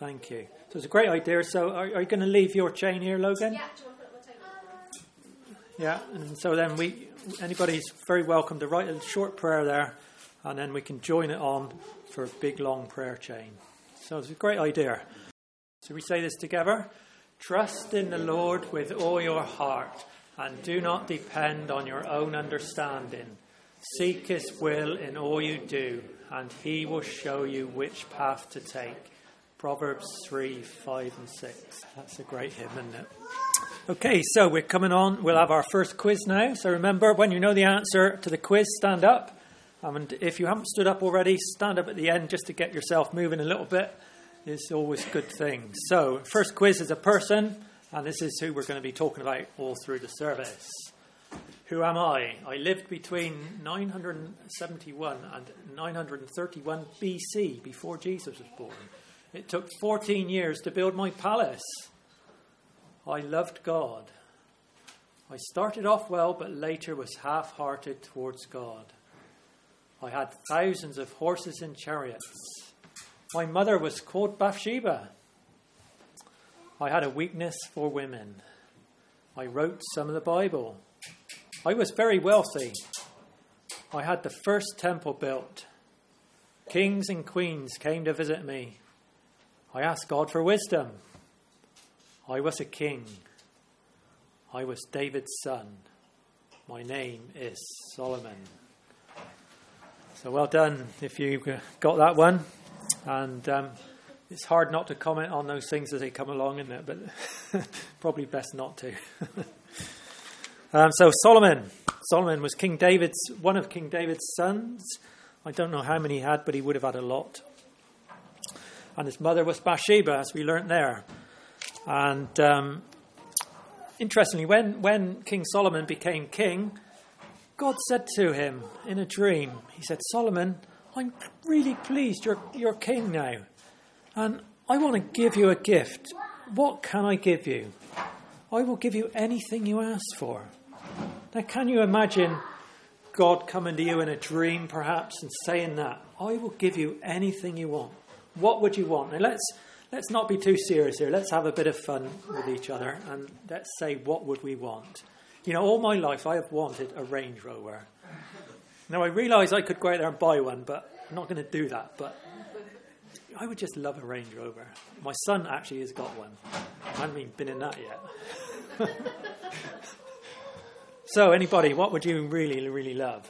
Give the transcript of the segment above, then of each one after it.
Thank you. So it's a great idea. So are you going to leave your chain here, Logan? Yeah, do you want to put it on the table? Yeah, and so then anybody's very welcome to write a short prayer there, and then we can join it on for a big, long prayer chain. So it's a great idea. So we say this together. Trust in the Lord with all your heart, and do not depend on your own understanding. Seek his will in all you do, and he will show you which path to take. Proverbs 3, 5 and 6. That's a great hymn, isn't it? Okay, so we're coming on. We'll have our first quiz now. So remember, when you know the answer to the quiz, stand up. And if you haven't stood up already, stand up at the end just to get yourself moving a little bit. It's always a good thing. So first quiz is a person, and this is who we're going to be talking about all through the service. Who am I? I lived between 971 and 931 BC, before Jesus was born. It took 14 years to build my palace. I loved God. I started off well, but later was half-hearted towards God. I had thousands of horses and chariots. My mother was called Bathsheba. I had a weakness for women. I wrote some of the Bible. I was very wealthy. I had the first temple built. Kings and queens came to visit me. I asked God for wisdom. I was a king. I was David's son. My name is Solomon. So well done if you got that one. And it's hard not to comment on those things as they come along, isn't it? But probably best not to. So Solomon was one of King David's sons. I don't know how many he had, but he would have had a lot. And his mother was Bathsheba, as we learnt there. And interestingly, when King Solomon became king, God said to him in a dream, he said, Solomon, I'm really pleased you're king now. And I want to give you a gift. What can I give you? I will give you anything you ask for. Now, can you imagine God coming to you in a dream, perhaps, and saying that? I will give you anything you want. What would you want? Now, let's not be too serious here. Let's have a bit of fun with each other, and let's say, what would we want? You know, all my life I have wanted a Range Rover. Now, I realise I could go out there and buy one, but I'm not going to do that. But I would just love a Range Rover. My son actually has got one. I haven't even been in that yet. So, anybody, what would you really, really love?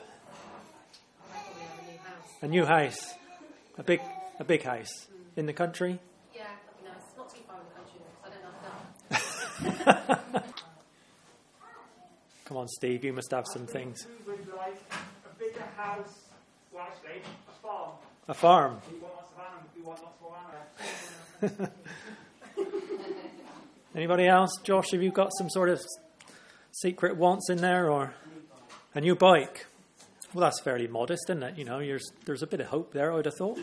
A new house. A big house. In the country? Yeah, that'd be nice. Not too far in the country, because I don't have that. Come on, Steve, you must have some things. We would like a bigger house. Well, actually, a farm. A farm? We want lots of animals. We want lots more animals. Anybody else? Josh, have you got some sort of secret wants in there, or a new bike? Well, that's fairly modest, isn't it? You know, there's a bit of hope there, I would have thought.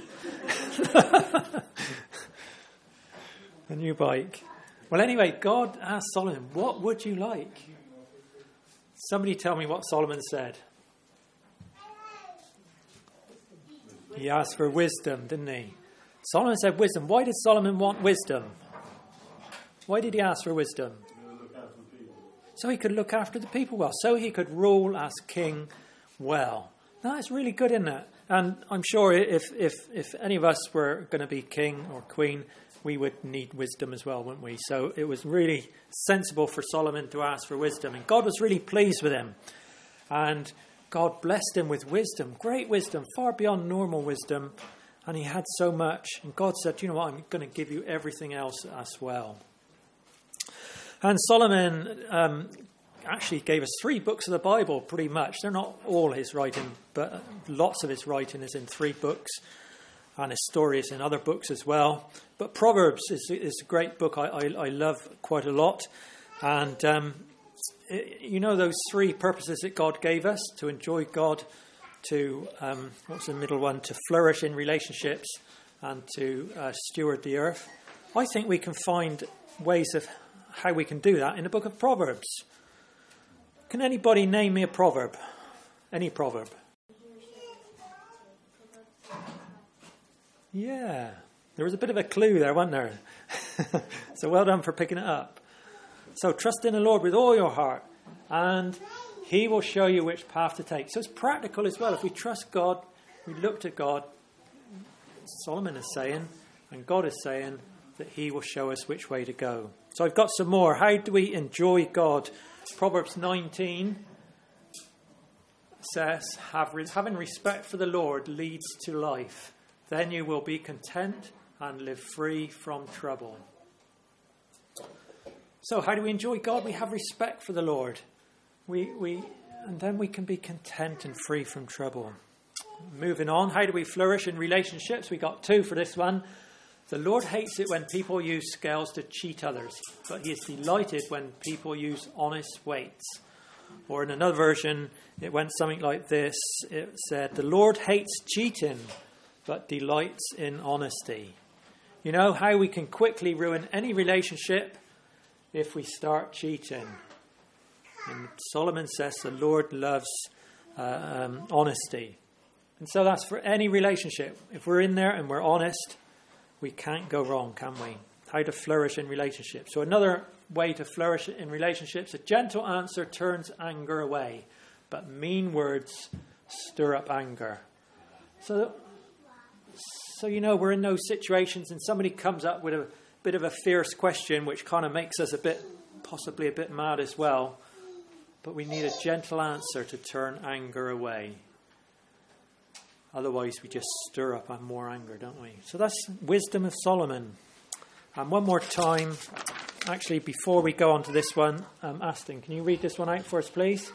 A new bike. Well, anyway, God asked Solomon, what would you like? Somebody tell me what Solomon said. He asked for wisdom, didn't he? Solomon said wisdom. Why did Solomon want wisdom? Why did he ask for wisdom? So he could look after the people well. So he could rule as king well. Now, that's really good, isn't it? And I'm sure if any of us were going to be king or queen, we would need wisdom as well, wouldn't we? So it was really sensible for Solomon to ask for wisdom. And God was really pleased with him. And God blessed him with wisdom, great wisdom, far beyond normal wisdom. And he had so much. And God said, you know what, I'm going to give you everything else as well. And Solomon actually gave us 3 books of the Bible, pretty much. They're not all his writing, but lots of his writing is in 3 books. And his story is in other books as well. But Proverbs is a great book I love quite a lot. And you know those 3 purposes that God gave us: to enjoy God, to, what's the middle one, to flourish in relationships, and to steward the earth. I think we can find ways of how we can do that in the book of Proverbs. Can anybody name me a proverb? Any proverb? Yeah, There was a bit of a clue there, wasn't there? So well done for picking it up. So trust in the Lord with all your heart, and he will show you which path to take. So it's practical as well. If we trust God, we looked at God, Solomon is saying, and God is saying that he will show us which way to go. So I've got some more. How do we enjoy God? Proverbs 19 says, having respect for the Lord leads to life. Then you will be content and live free from trouble. So how do we enjoy God? We have respect for the Lord. And then we can be content and free from trouble. Moving on, how do we flourish in relationships? We got 2 for this one. The Lord hates it when people use scales to cheat others, but he is delighted when people use honest weights. Or in another version, it went something like this. It said, the Lord hates cheating, but delights in honesty. You know how we can quickly ruin any relationship if we start cheating. And Solomon says the Lord loves honesty. And so that's for any relationship. If we're in there and we're honest, we can't go wrong, can we? How to flourish in relationships. So another way to flourish in relationships, a gentle answer turns anger away, but mean words stir up anger. So we're in those situations and somebody comes up with a bit of a fierce question which kind of makes us possibly a bit mad as well. But we need a gentle answer to turn anger away. Otherwise we just stir up more anger, don't we? So that's wisdom of Solomon. And one more time, actually before we go on to this one, Aston, can you read this one out for us, please?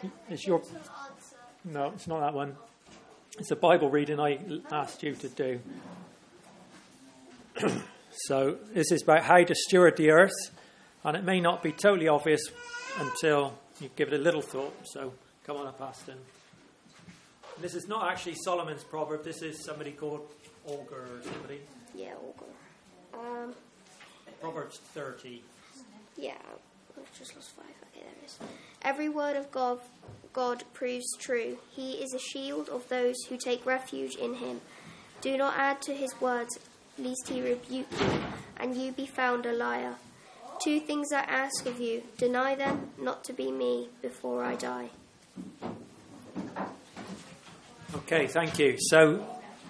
No, it's not that one. It's a Bible reading I asked you to do. So this is about how to steward the earth, and it may not be totally obvious until you give it a little thought. So come on up, Aston. This is not actually Solomon's proverb. This is somebody called Olga or somebody. Yeah, Olga. Proverbs 30. Yeah, I've just lost 5. Okay, there it is. Every word of God proves true. He is a shield of those who take refuge in him. Do not add to his words, lest he rebuke you, and you be found a liar. 2 things I ask of you, deny them, not to be me, before I die. Okay, thank you. So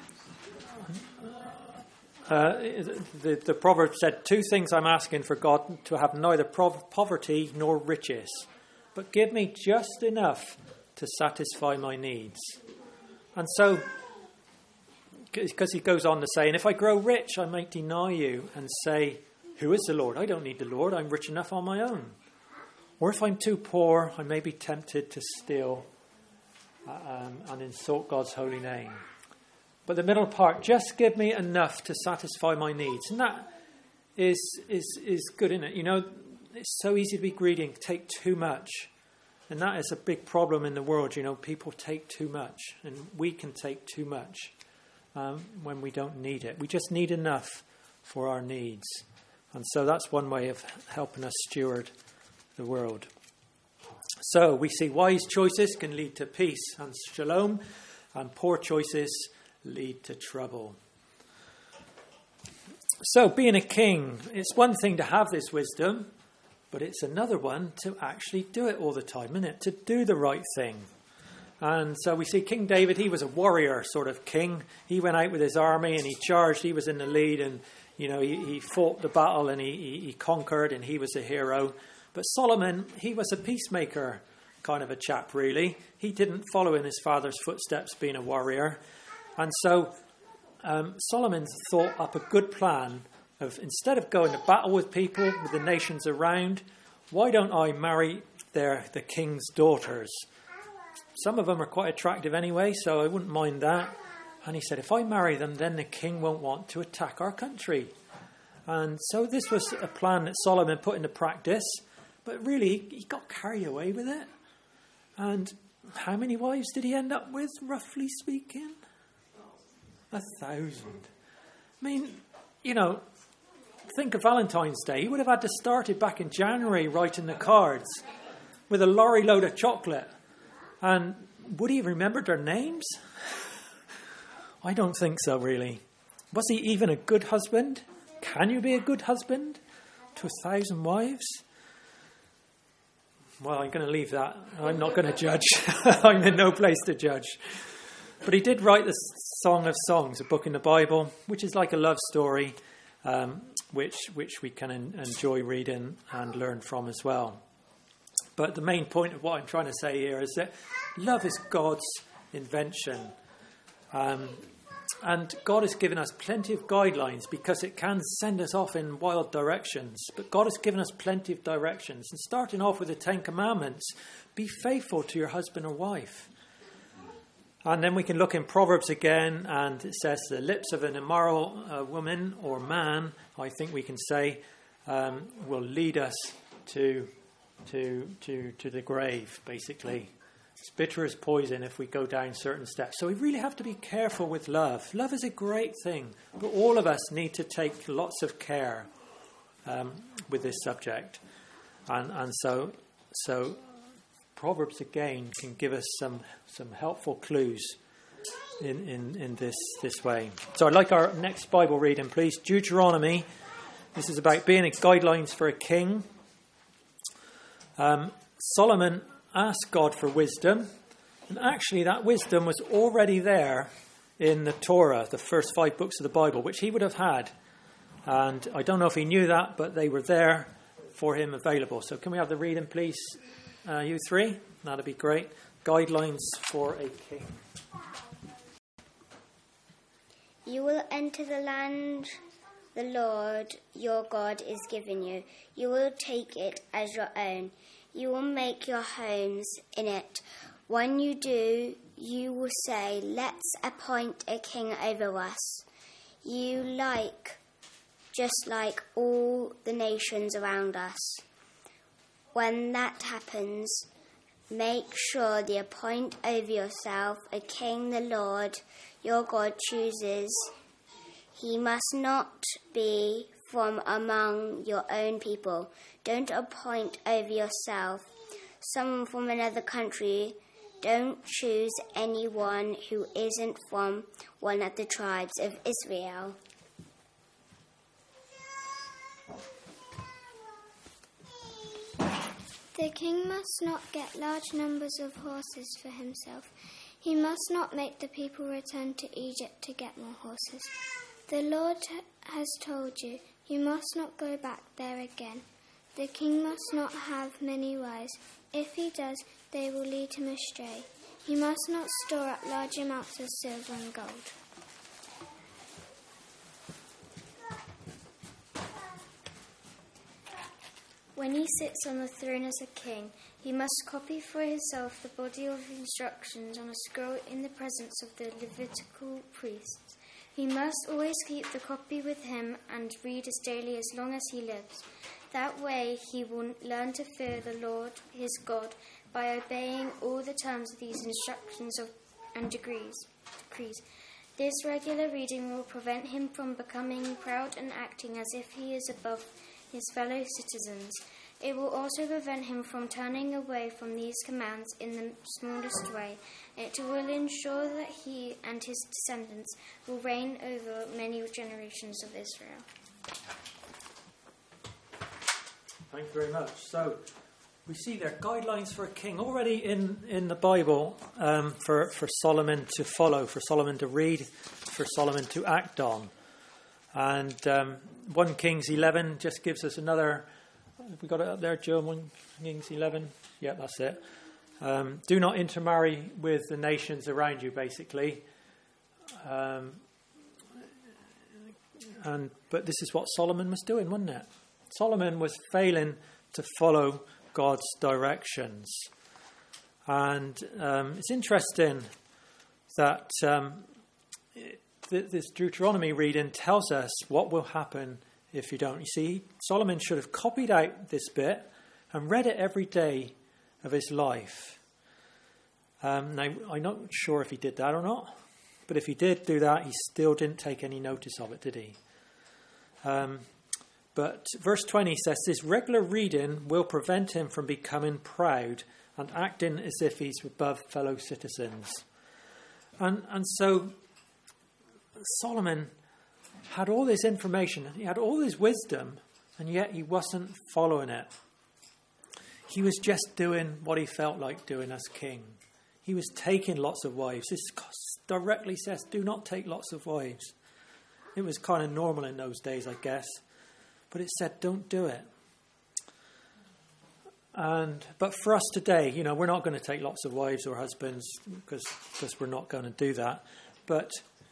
the proverb said, 2 things I'm asking for God, to have neither poverty nor riches, but give me just enough to satisfy my needs. And so, because he goes on to say, and if I grow rich, I might deny you and say, who is the Lord? I don't need the Lord. I'm rich enough on my own. Or if I'm too poor, I may be tempted to steal and insult God's holy name. But the middle part, just give me enough to satisfy my needs. And that is good, isn't it? You know, it's so easy to be greedy and take too much. And that is a big problem in the world. You know, people take too much, and we can take too much when we don't need it. We just need enough for our needs. And so that's one way of helping us steward the world. So we see wise choices can lead to peace and shalom, and poor choices lead to trouble. So being a king, it's one thing to have this wisdom, but it's another one to actually do it all the time, isn't it? To do the right thing. And so we see King David, he was a warrior sort of king. He went out with his army and he charged, he was in the lead, and you know, he fought the battle and he conquered, and he was a hero. But Solomon, he was a peacemaker kind of a chap, really. He didn't follow in his father's footsteps being a warrior. And so Solomon thought up a good plan of, instead of going to battle with people, with the nations around, why don't I marry the king's daughters? Some of them are quite attractive anyway, so I wouldn't mind that. And he said, if I marry them, then the king won't want to attack our country. And so this was a plan that Solomon put into practice, but really he got carried away with it. And how many wives did he end up with, roughly speaking? 1,000. I mean, you know, think of Valentine's Day. He would have had to start it back in January, writing the cards with a lorry load of chocolate. And would he have remembered their names? I don't think so, really. Was he even a good husband? Can you be a good husband to 1,000 wives? Well, I'm going to leave that. I'm not going to judge. I'm in no place to judge. But he did write the Song of Songs, a book in the Bible, which is like a love story, which we can enjoy reading and learn from as well. But the main point of what I'm trying to say here is that love is God's invention. And God has given us plenty of guidelines because it can send us off in wild directions. But God has given us plenty of directions. And starting off with the 10 Commandments, be faithful to your husband or wife. And then we can look in Proverbs again, and it says the lips of an immoral woman or man, I think we can say, will lead us to the grave, basically. It's bitter as poison if we go down certain steps. So we really have to be careful with love. Love is a great thing, but all of us need to take lots of care with this subject. And so Proverbs again can give us some helpful clues in this way. So I'd like our next Bible reading, please. Deuteronomy. This is about being guidelines for a king. Solomon asked God for wisdom, and actually that wisdom was already there in the Torah, the first 5 books of the Bible, which he would have had. And I don't know if he knew that, but they were there for him available. So can we have the reading, please, you three? That'd be great. Guidelines for a king. You will enter the land the Lord your God is giving you. You will take it as your own. You will make your homes in it. When you do, you will say, let's appoint a king over us. Just like all the nations around us. When that happens, make sure you appoint over yourself a king the Lord your God chooses. He must not be from among your own people. Don't appoint over yourself someone from another country. Don't choose anyone who isn't from one of the tribes of Israel. The king must not get large numbers of horses for himself. He must not make the people return to Egypt to get more horses. The Lord has told you, you must not go back there again. The king must not have many wives. If he does, they will lead him astray. He must not store up large amounts of silver and gold. When he sits on the throne as a king, he must copy for himself the body of instructions on a scroll in the presence of the Levitical priests. He must always keep the copy with him and read it daily as long as he lives. That way he will learn to fear the Lord his God by obeying all the terms of these instructions and decrees. This regular reading will prevent him from becoming proud and acting as if he is above his fellow citizens. It will also prevent him from turning away from these commands in the smallest way. It will ensure that he and his descendants will reign over many generations of Israel. Thank you very much. So we see there guidelines for a king already in the Bible for Solomon to follow, for Solomon to read, for Solomon to act on. And 1 Kings 11 just gives us another. Have we got it up there, Joe? 1 Kings 11? Yeah, that's it. Do not intermarry with the nations around you, basically. But this is what Solomon was doing, wasn't it? Solomon was failing to follow God's directions. And it's interesting that this Deuteronomy reading tells us what will happen if you don't. You see, Solomon should have copied out this bit and read it every day of his life. Now, I'm not sure if he did that or not, but if he did do that, he still didn't take any notice of it, did he? But verse 20 says, this regular reading will prevent him from becoming proud and acting as if he's above fellow citizens. And so Solomon had all this information, he had all this wisdom, and yet he wasn't following it. He was just doing what he felt like doing as king. He was taking lots of wives. This directly says, do not take lots of wives. It was kind of normal in those days, I guess. But it said, don't do it. But for us today, we're not going to take lots of wives or husbands because we're not going to do that. But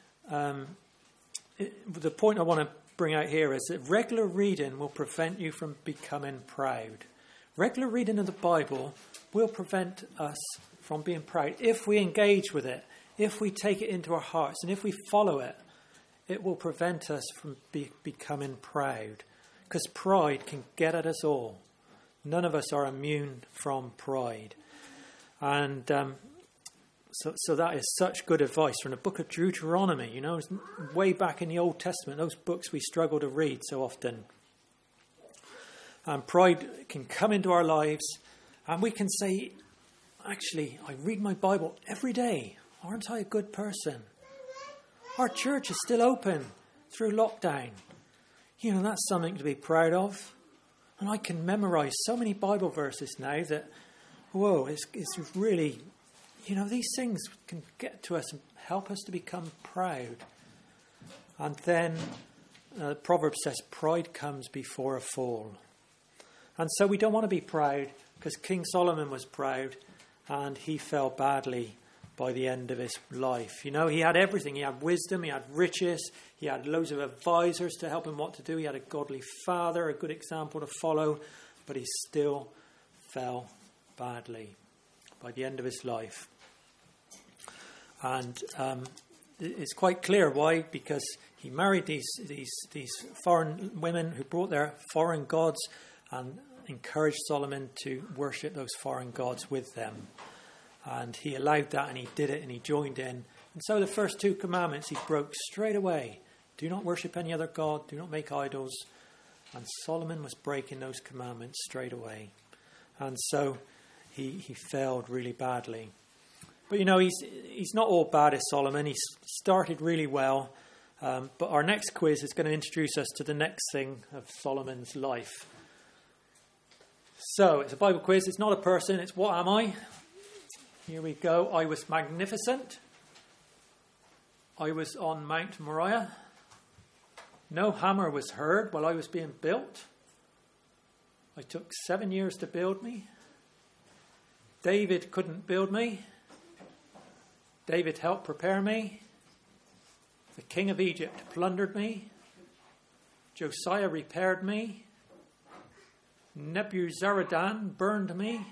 the point I want to bring out here is that regular reading will prevent you from becoming proud. Regular reading of the Bible will prevent us from being proud. If we engage with it, if we take it into our hearts, and if we follow it, it will prevent us from becoming proud. Because pride can get at us all. None of us are immune from pride. And so that is such good advice from the book of Deuteronomy. It's way back in the Old Testament, those books we struggle to read so often. And pride can come into our lives, and we can say, actually, I read my Bible every day. Aren't I a good person? Our church is still open through lockdown. That's something to be proud of. And I can memorize so many Bible verses now that, it's really, these things can get to us and help us to become proud. And then Proverbs says, pride comes before a fall. And so we don't want to be proud, because King Solomon was proud and he fell badly by the end of his life. He had everything. He had wisdom, he had riches, he had loads of advisors to help him what to do. He had a godly father, a good example to follow, but he still fell badly by the end of his life. And it's quite clear why, because he married these foreign women who brought their foreign gods and encouraged Solomon to worship those foreign gods with them. And he allowed that, and he did it, and he joined in. And so the first 2 commandments he broke straight away. Do not worship any other god, do not make idols. And Solomon was breaking those commandments straight away. And so he failed really badly. But he's not all bad as Solomon. He started really well. But our next quiz is going to introduce us to the next thing of Solomon's life. So it's a Bible quiz. It's not a person. It's what am I? Here we go. I was magnificent. I was on Mount Moriah. No hammer was heard while I was being built. I took 7 years to build me. David couldn't build me. David helped prepare me. The king of Egypt plundered me. Josiah repaired me. Nebuzaradan burned me.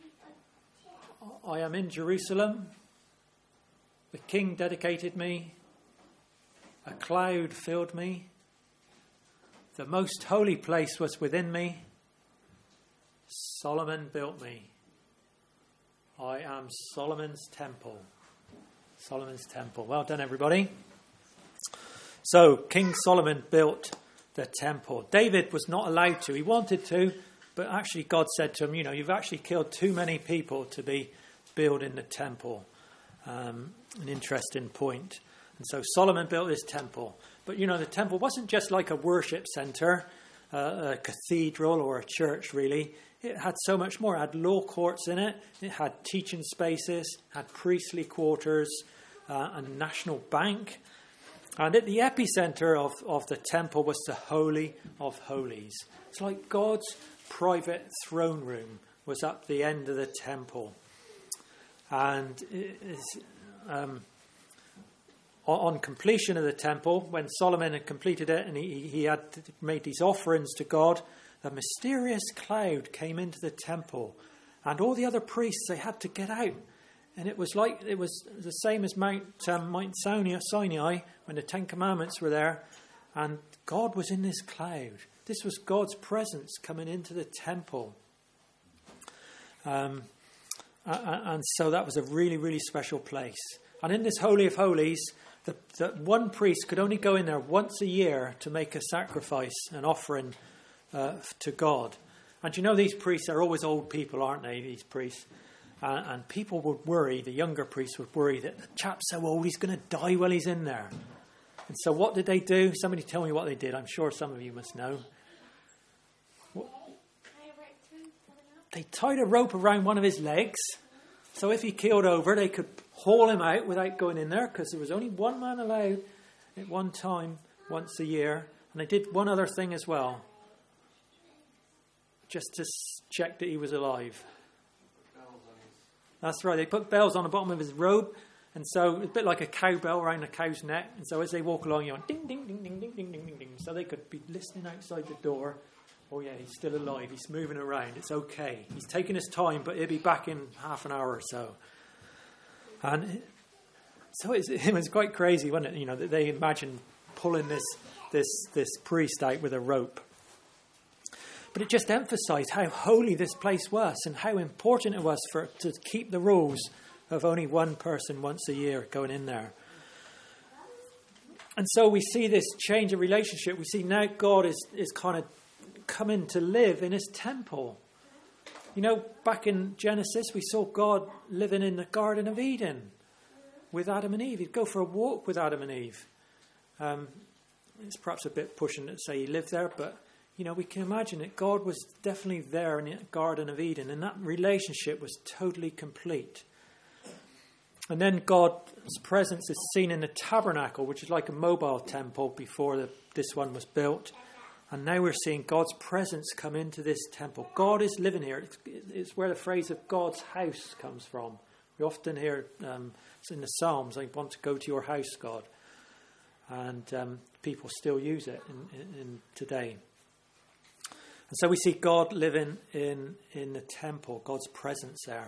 I am in Jerusalem. The king dedicated me. A cloud filled me. The most holy place was within me. Solomon built me. I am Solomon's temple. Solomon's temple. Well done, everybody. So, King Solomon built the temple. David was not allowed to. He wanted to, but actually God said to him, you've actually killed too many people to be building the temple. An interesting point. And so Solomon built this temple. But, the temple wasn't just like a worship centre, a cathedral or a church, really. It had so much more. It had law courts in it. It had teaching spaces, had priestly quarters, a national bank. And at the epicenter of the temple was the Holy of Holies. It's like God's private throne room was up the end of the temple. And on completion of the temple, when Solomon had completed it and he had made these offerings to God, a mysterious cloud came into the temple. And all the other priests, they had to get out. And it was the same as Mount Sinai when the 10 Commandments were there. And God was in this cloud. This was God's presence coming into the temple. And so that was a really, really special place. And in this Holy of Holies, the one priest could only go in there once a year to make a sacrifice, an offering to God. And these priests are always old people, aren't they, these priests? And people would worry, the younger priests would worry that the chap's so old he's going to die while he's in there. And so what did they do? Somebody tell me what they did. I'm sure some of you must know. They tied a rope around one of his legs, so if he keeled over, they could haul him out without going in there, because there was only one man allowed at one time, once a year. And they did one other thing as well, just to check that he was alive. That's right, they put bells on the bottom of his robe, and so it's a bit like a cowbell around a cow's neck, and so as they walk along, you're ding, ding, ding, ding, ding, ding, ding, ding, ding. So they could be listening outside the door. Oh yeah, he's still alive, he's moving around, it's okay. He's taking his time, but he'll be back in half an hour or so. And so it was quite crazy, wasn't it? You know, that they imagined pulling this priest out with a rope. But it just emphasised how holy this place was and how important it was to keep the rules of only one person once a year going in there. And so we see this change of relationship. We see now God is kind of coming to live in his temple. You know, back in Genesis, we saw God living in the Garden of Eden with Adam and Eve. He'd go for a walk with Adam and Eve. It's perhaps a bit pushing to say he lived there, but, you know, we can imagine that God was definitely there in the Garden of Eden, and that relationship was totally complete. And then God's presence is seen in the tabernacle, which is like a mobile temple before this one was built. And now we're seeing God's presence come into this temple. God is living here. It's where the phrase of God's house comes from. We often hear in the Psalms, I want to go to your house, God. And people still use it in today. And so we see God living in the temple, God's presence there.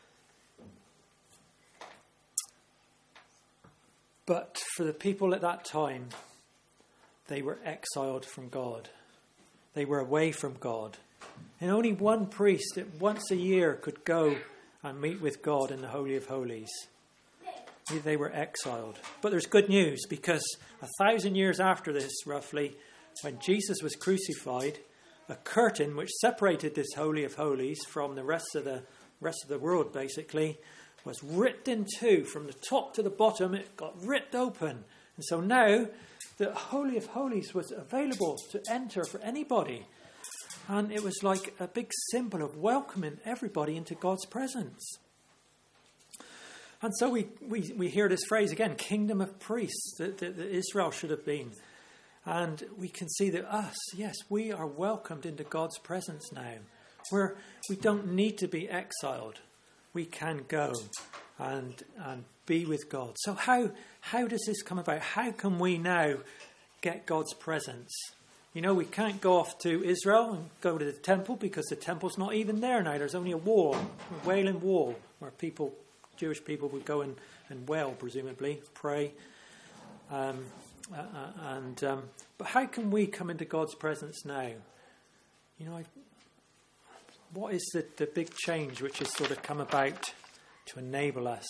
But for the people at that time, they were exiled from God. They were away from God. And only one priest that once a year could go and meet with God in the Holy of Holies. They were exiled. But there's good news, because 1,000 years after this, roughly, when Jesus was crucified, a curtain which separated this Holy of Holies from the rest of the world, basically, was ripped in two from the top to the bottom. It got ripped open. And so now the Holy of Holies was available to enter for anybody. And it was like a big symbol of welcoming everybody into God's presence. And so we hear this phrase again, kingdom of priests, that Israel should have been. And we can see that we are welcomed into God's presence now. We don't need to be exiled. We can go and be with God. So how does this come about? How can we now get God's presence? You know, we can't go off to Israel and go to the temple, because the temple's not even there now. There's only a wall, a Wailing Wall, where Jewish people would go and wail, presumably, pray. But how can we come into God's presence now? You know, what is the big change which has sort of come about to enable us?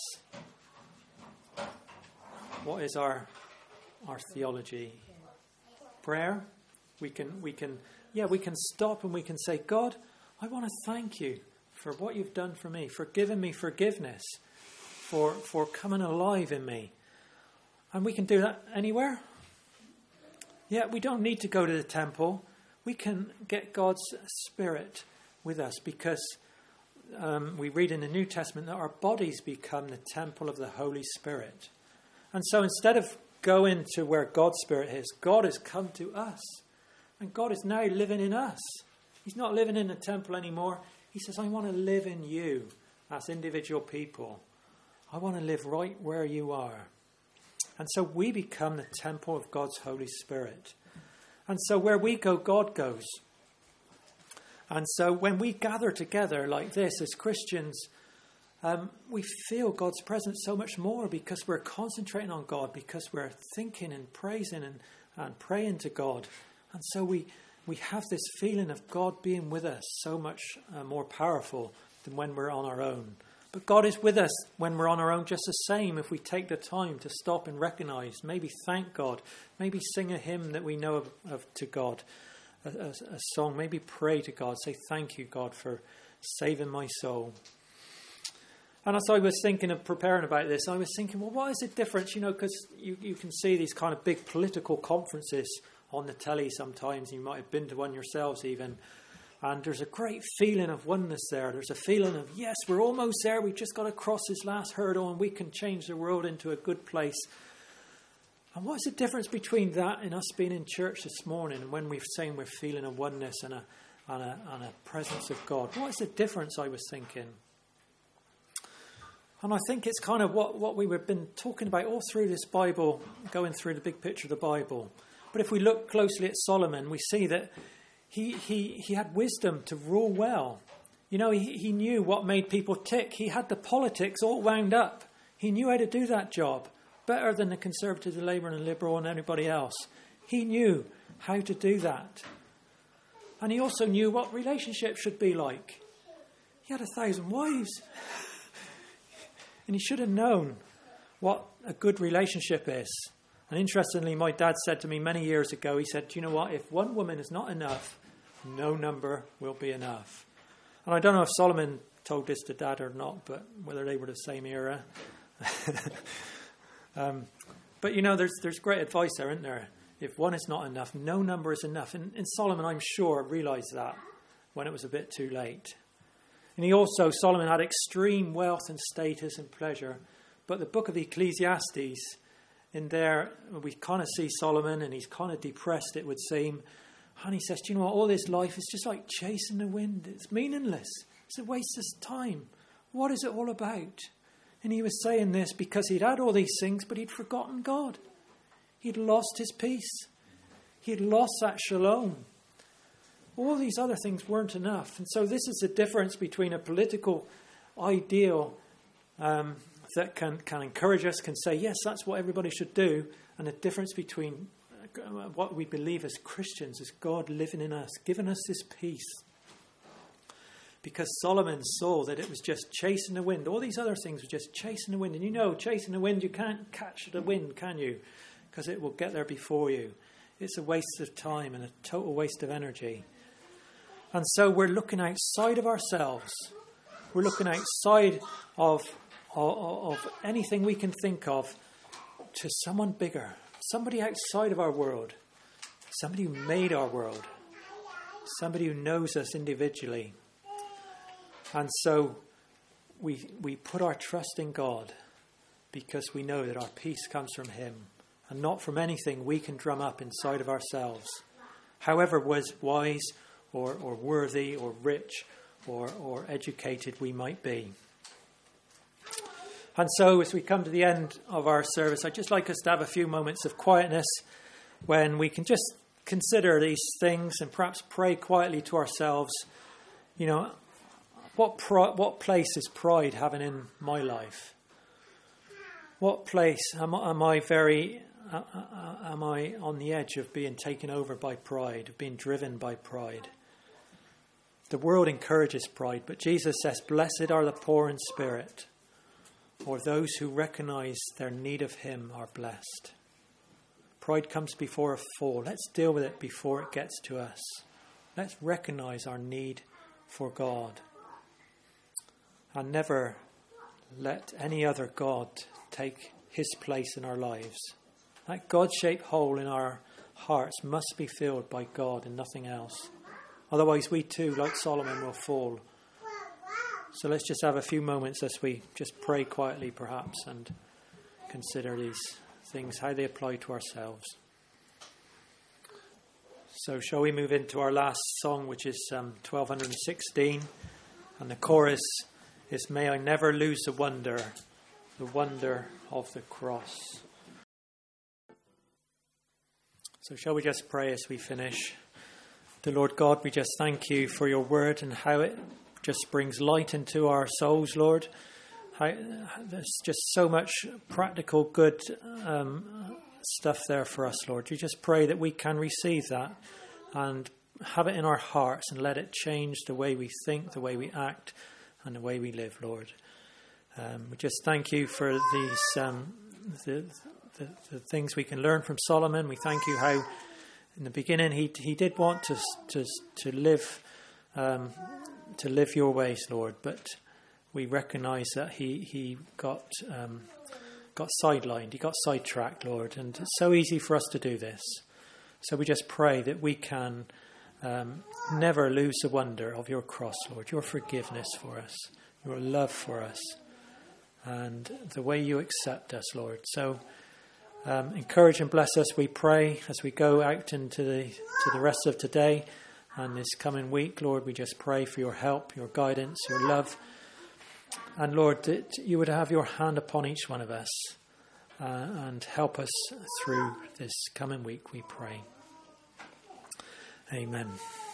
What is our theology? Prayer. We can stop and we can say, God, I want to thank you for what you've done for me, for giving me forgiveness, for coming alive in me. And we can do that anywhere. Yeah, we don't need to go to the temple. We can get God's Spirit with us, because we read in the New Testament that our bodies become the temple of the Holy Spirit. And so instead of going to where God's Spirit is, God has come to us. And God is now living in us. He's not living in the temple anymore. He says, I want to live in you as individual people. I want to live right where you are. And so we become the temple of God's Holy Spirit. And so where we go, God goes. And so when we gather together like this as Christians, we feel God's presence so much more, because we're concentrating on God, because we're thinking and praising and praying to God. And so we have this feeling of God being with us so much more powerful than when we're on our own. But God is with us when we're on our own just the same, if we take the time to stop and recognize, maybe thank God, maybe sing a hymn that we know of to God, a song, maybe pray to God, say thank you, God, for saving my soul. And as I was thinking of preparing about this, I was thinking, well, what is the difference? Because you can see these kind of big political conferences on the telly sometimes. You might have been to one yourselves even. And there's a great feeling of oneness there. There's a feeling of, yes, we're almost there. We've just got to cross this last hurdle and we can change the world into a good place. And what's the difference between that and us being in church this morning and when we're saying we're feeling a oneness and a presence of God? What is the difference, I was thinking? And I think it's kind of what we've been talking about all through this Bible, going through the big picture of the Bible. But if we look closely at Solomon, we see that he had wisdom to rule well. He knew what made people tick. He had the politics all wound up. He knew how to do that job better than the Conservative, the Labour and the Liberal and anybody else. He knew how to do that. And he also knew what relationships should be like. He had 1,000 wives. And he should have known what a good relationship is. And interestingly, my dad said to me many years ago, he said, do you know what? If one woman is not enough, no number will be enough. And I don't know if Solomon told this to Dad or not, but whether they were the same era. But there's great advice there, isn't there? If one is not enough, no number is enough. And Solomon, I'm sure, realised that when it was a bit too late. And Solomon had extreme wealth and status and pleasure. But the book of Ecclesiastes, in there, we kind of see Solomon, and he's kind of depressed, it would seem. And he says, do you know what? All this life is just like chasing the wind. It's meaningless. It's a waste of time. What is it all about? And he was saying this because he'd had all these things, but he'd forgotten God. He'd lost his peace. He'd lost that shalom. All these other things weren't enough. And so this is the difference between a political ideal that can encourage us, can say, yes, that's what everybody should do, and the difference between what we believe as Christians, as God living in us, giving us this peace. Because Solomon saw that it was just chasing the wind. All these other things were just chasing the wind. And chasing the wind, you can't catch the wind, can you? Because it will get there before you. It's a waste of time and a total waste of energy. And so we're looking outside of ourselves. We're looking outside of anything we can think of to someone bigger. Somebody outside of our world. Somebody who made our world. Somebody who knows us individually. And so we put our trust in God because we know that our peace comes from Him and not from anything we can drum up inside of ourselves. However wise or worthy or rich or educated we might be. And so as we come to the end of our service, I'd just like us to have a few moments of quietness when we can just consider these things and perhaps pray quietly to ourselves. What place is pride having in my life? What place am I on the edge of being taken over by pride, of being driven by pride? The world encourages pride, but Jesus says, blessed are the poor in spirit, or those who recognize their need of Him are blessed. Pride comes before a fall. Let's deal with it before it gets to us. Let's recognize our need for God. And never let any other God take His place in our lives. That God-shaped hole in our hearts must be filled by God and nothing else. Otherwise we too, like Solomon, will fall. So let's just have a few moments as we just pray quietly perhaps and consider these things, how they apply to ourselves. So shall we move into our last song, which is 1216, and the chorus is, may I never lose the wonder of the cross. So shall we just pray as we finish? The Lord God, we just thank you for your word and how it just brings light into our souls, Lord. There's just so much practical good stuff there for us, Lord. You just pray that we can receive that and have it in our hearts and let it change the way we think, the way we act, and the way we live, Lord. We just thank you for these the things we can learn from Solomon. We thank you how in the beginning he did want to live your ways, Lord, but we recognise that he got sidelined, he got sidetracked, Lord, and it's so easy for us to do this. So we just pray that we can never lose the wonder of your cross, Lord, your forgiveness for us, your love for us, and the way you accept us, Lord. So encourage and bless us, we pray, as we go out into the rest of today and this coming week, Lord. We just pray for your help, your guidance, your love. And Lord, that you would have your hand upon each one of us and help us through this coming week, we pray. Amen.